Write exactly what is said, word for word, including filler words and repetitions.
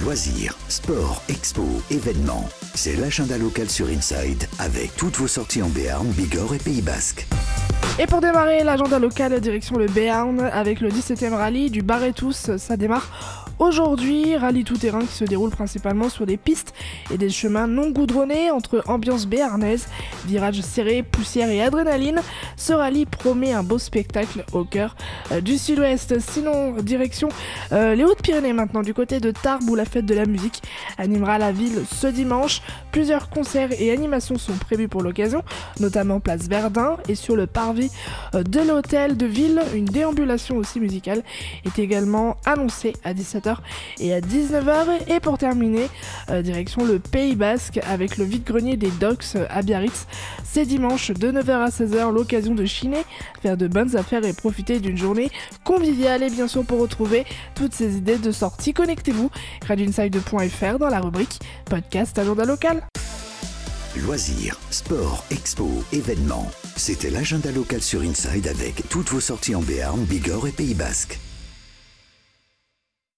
Loisirs, sport, expo, événements. C'est l'agenda local sur Inside avec toutes vos sorties en Béarn, Bigorre et Pays Basque. Et pour démarrer l'agenda local, direction le Béarn avec le dix-septième rallye du Bar et Tous. Ça démarre aujourd'hui, rallye tout-terrain qui se déroule principalement sur des pistes et des chemins non goudronnés entre ambiance béarnaise, virages serrés, poussière et adrénaline. Ce rallye promet un beau spectacle au cœur euh, du sud-ouest. Sinon, direction euh, les Hautes-Pyrénées maintenant, du côté de Tarbes où la fête de la musique animera la ville ce dimanche. Plusieurs concerts et animations sont prévus pour l'occasion, notamment place Verdun et sur le parvis de l'hôtel de ville. Une déambulation aussi musicale est également annoncée à dix-sept heures et à dix-neuf heures. Et pour terminer, euh, direction le Pays Basque avec le vide-grenier des Docks à Biarritz. C'est dimanche de neuf heures à seize heures, l'occasion de chiner, faire de bonnes affaires et profiter d'une journée conviviale. Et bien sûr, pour retrouver toutes ces idées de sortie, connectez-vous radio inside point f r dans la rubrique podcast agenda local. Loisirs, sport, expo, événements. C'était l'agenda local sur Inside avec toutes vos sorties en Béarn, Bigorre et Pays Basque.